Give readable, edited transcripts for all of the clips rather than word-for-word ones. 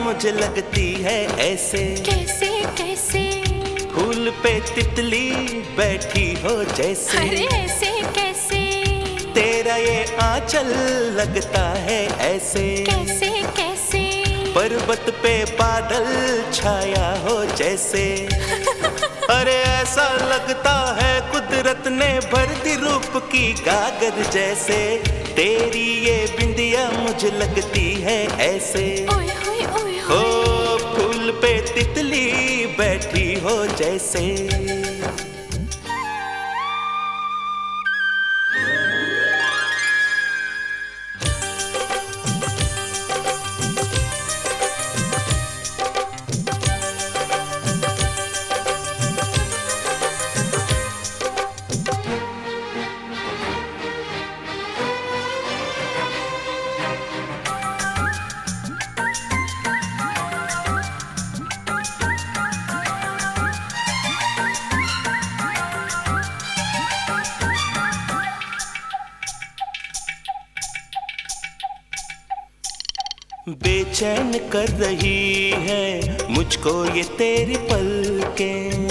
मुझे लगती है ऐसे। कैसे कैसे? फूल पे तितली बैठी हो जैसे। अरे ऐसे कैसे? तेरा ये आंचल लगता है ऐसे। कैसे कैसे? पर्वत पे बादल छाया हो जैसे। अरे ऐसा लगता है कुदरत ने भर दी रूप की गागर जैसे। तेरी ये बिंदिया मुझे लगती है ऐसे। ओए होए ओए ओ होए। फूल पे तितली बैठी हो जैसे। बेचैन कर रही है मुझको ये तेरी पलकें।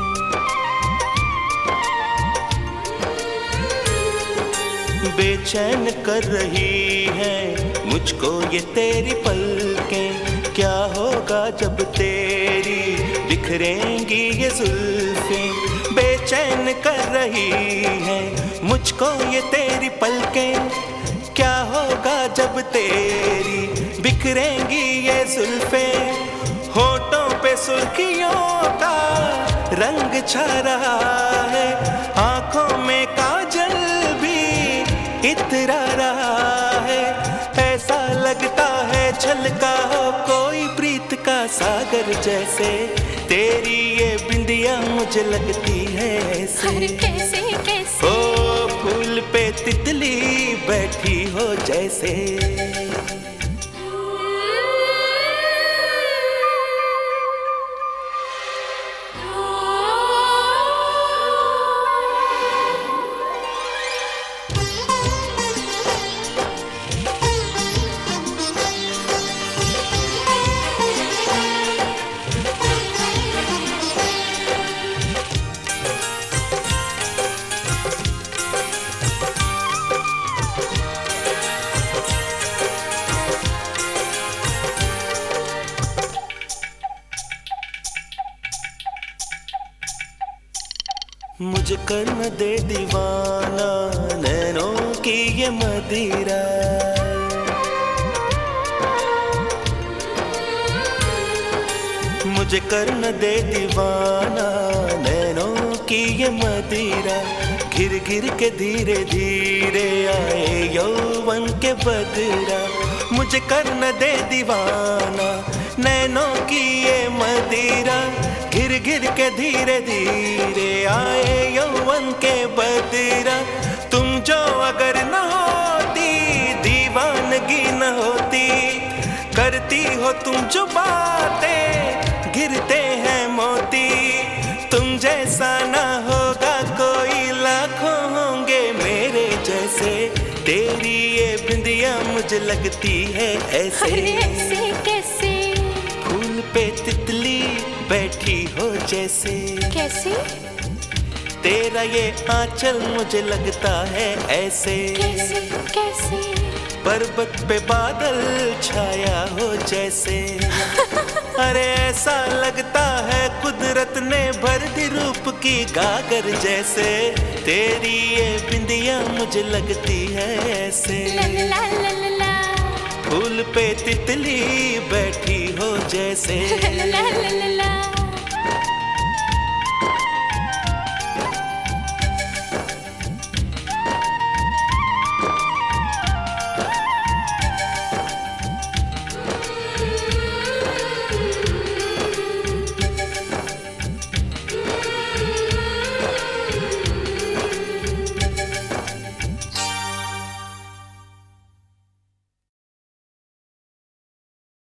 बेचैन कर रही है मुझको ये तेरी पलकें। क्या होगा जब तेरी बिखरेंगी ये जुल्फें। बेचैन कर रही है मुझको ये तेरी पलकें। क्या होगा जब तेरी बिखरेंगी ये जुल्फें। होठों पे सुर्खियों का रंग छा रहा है। आंखों में काजल भी इतरा रहा है। ऐसा लगता है छलका हो कोई प्रीत का सागर जैसे। तेरी ये बिंदिया मुझे लगती है ऐसे। अरे कैसे कैसे? ओ फूल पे तितली बैठी हो जैसे। मुझे कर न दे दीवाना नैनों की ये मदिरा। मुझे कर न दे दीवाना नैनों की ये मदिरा। घिर घिर के धीरे धीरे आए यौवन के बदरा। मुझे कर न दे दीवाना नैनों की ये मदिरा। घिर घिर के धीरे धीरे आए यौवन के बदरा। तुम जो अगर न होती दीवानगी न होती। करती हो तुम जो बातें गिरते हैं मोती। तुम जैसा ना होगा कोई लाखों होंगे मेरे जैसे। तेरी ये बिंदिया मुझे लगती है ऐसे। अरे ऐसे कैसे? फूल पे तितली बैठी हो जैसे। कैसे? तेरा ये आंचल मुझे लगता है ऐसे। कैसे कैसे? पर्वत पे बादल छाया हो जैसे। अरे ऐसा लगता है कुदरत ने भर दी रूप की गागर जैसे। तेरी ये बिंदिया मुझे लगती है ऐसे। ला ला ला ला। फूल पे तितली बैठी हो जैसे। ला ला ला ला ला।